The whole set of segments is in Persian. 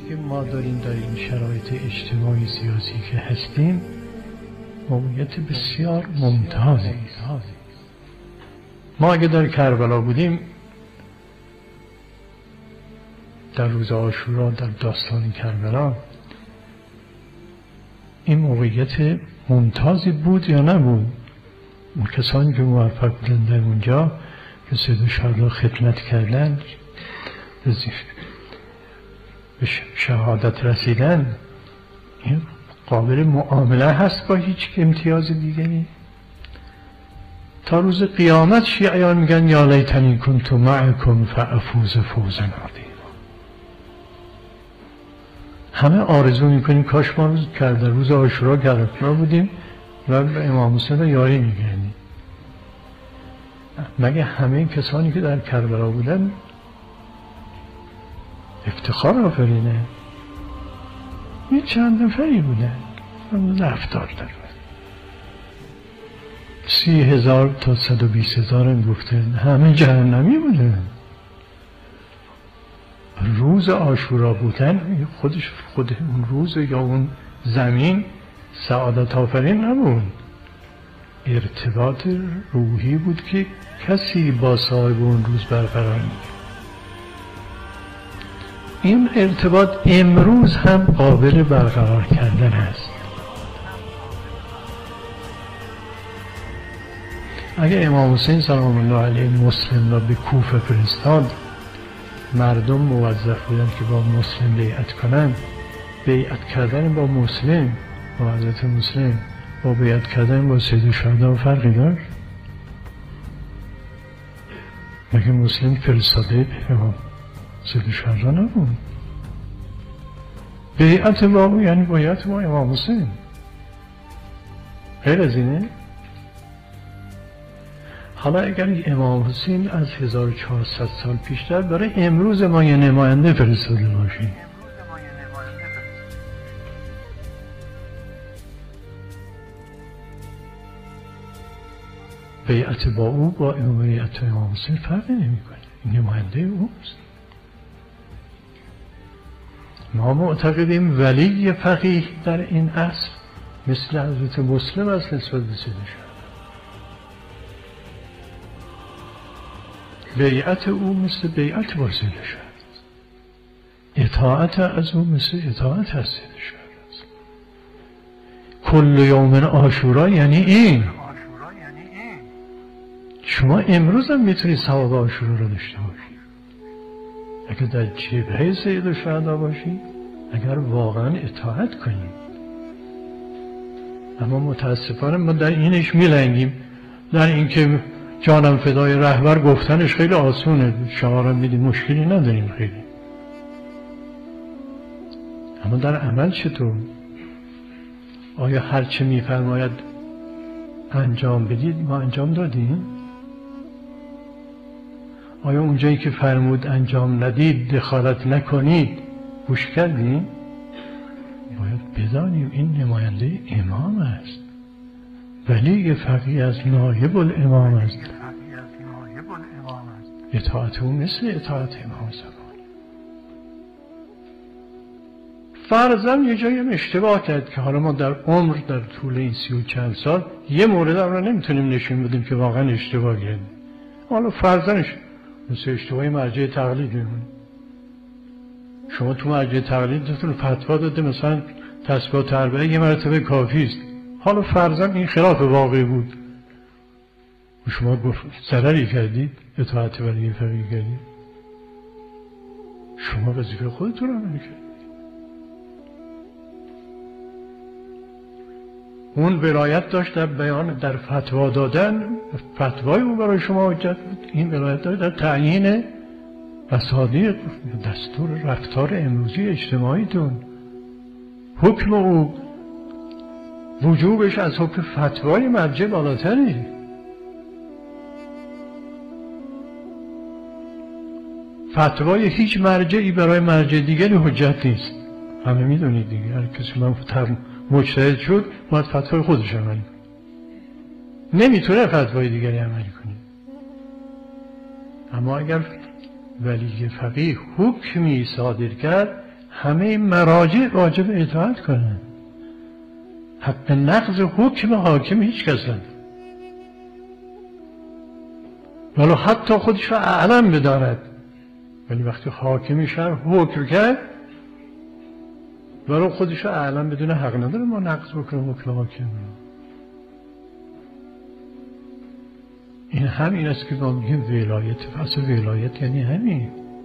که ما داریم در این شرایط اجتماعی سیاسی که هستیم موقعیت بسیار ممتازی. ما اگه در کربلا بودیم در روز عاشورا در داستان کربلا این موقعیت ممتازی بود یا نبود؟ اون کسانی که موفق بودن در اونجا که سید الشهدا خدمت کردن به شهادت رسیدن این قابل معامله هست با هیچ امتیاز دیگری؟ تا روز قیامت شیعیان میگن یا لیتنی کنت معکم فافوز فوزا عظیما. همه آرزو میکنیم کاش ما روز عاشورا کربلا بودیم و به امام حسین رو یاری میگردیم. مگه همه کسانی که در کربلا بودن افتخار آفرینه؟ یه چند نفری بودن رفتار در 30,000 تا 120,000 هم گفتن همه جهنمی بودن. روز عاشورا بودن خود اون روز یا اون زمین سعادت آفرین نبود، ارتباط روحی بود که کسی با صاحب اون روز برقرار نبود. این ارتباط امروز هم قابل برقرار کردن است. اگه امام حسین سلام الله علیه مسلم را به کوفه فرستاد، مردم موظف بودن که با مسلم بیعت کنن. بیعت کردن با مسلم، با حضرت مسلم، با بیعت کردن با سید الشهدا فرقی داشت؟ مگه مسلم فرستاده امام سید الشهدا نبود؟ بیعت با یعنی بیعت با امام حسین، غیر از اینه؟ حالا اگر امام حسین از 1400 سال پیشتر برای امروز ما یه نماینده فرستاده باشه، بیعت با او با بیعت امام حسین فرق نمی‌کنه، این نماینده اوست. ما معتقدیم ولی فقیه در این عصر مثل حضرت مسلم است نسبت به سید الشهدا. بیعت او مثل بیعت با سید الشهدا است، اطاعت از او مثل اطاعت از سید الشهدا است. کل یوم عاشورا یعنی این. شما امروز هم میتونید ثواب عاشورا رو داشته باشید اگر در جبهه سید الشهدا باشید، اگر واقعا اطاعت کنید. اما متاسفانه ما در اینش میلنگیم، در اینکه جانم فدای رهبر گفتنش خیلی آسونه، شعارم میدیم مشکلی نداریم خیلی، اما در عمل چطور؟ آیا هر چه میفرماید انجام بدید ما انجام دادیم؟ آیا اونجایی که فرمود انجام ندید دخالت نکنید گوش کردیم؟ باید بدانیم این نماینده امام است، ولی فقیه از نایب الامام است. اطاعت او مثل اطاعت امام زمان. فرضاً یه جایی اشتباه کرد که حالا ما در عمر در طول این 30 و چند سال یه مورد رو نمیتونیم نشون بدیم که واقعا اشتباه کردیم. حالا فرضاً مثل اشتباهی مرجع تقلید میمونه. شما تو مرجع تقلیدتون فتوا داده مثلا تسبیحات اربعه یه مرتبه کافی است. حالا فرضاً این خلاف واقعی بود و شما ضرری کردید، اطاعت ولی فقیه کردید، شما وظیفه خودتون رو نمی‌کردید. اون ولایت داشت در بیان، در فتوا دادن، فتوای او برای شما حجت بود. این ولایت داشت در تعیین مصادیق دستور رفتار امروزی اجتماعیتون. حکم او وجوبش از حکم فتوای مرجع بالاتری. فتوای هیچ مرجعی برای مرجع دیگری حجت نیست. همه میدونید دیگه، هر کسی مجتهد شد باید فتوای خودش عمل کنه، نمیتونه فتوای دیگری عمل کنه. اما اگر ولی فقیه حکمی صادر کرد همه مراجع واجب اطاعت کنن. حق نقض حکم حاکم هیچ کس نداره، ولو حتی خودش را اعلم بدارد، ولی وقتی حاکم شهر حکم کرد ولو خودش را اعلم بدونه حق نداره ما نقض بکنیم حکم حاکم را. این همین است که ما میگیم ولایت. پس ولایت یعنی همین.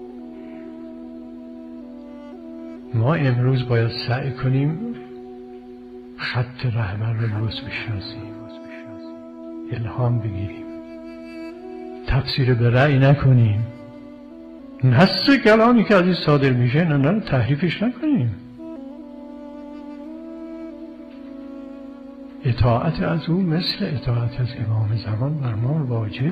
ما امروز باید سعی کنیم خط رهبر رو درست بشناسیم، الهام بگیریم، تفسیر به رأی نکنیم، نص کلامی که از این صادر میشه نه تحریفش نکنیم. اطاعت از او مثل اطاعت از امام زمان بر ما واجبه.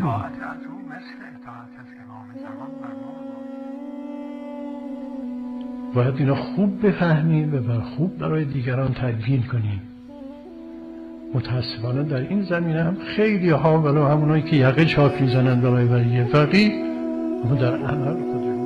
باید اینا خوب بفهمیم و خوب برای دیگران تدوین کنیم. متاسفانه در این زمینه هم خیلی ها ولو همونایی که یقه چاک میزنن برای یه فقیه، اما در عمل خودشون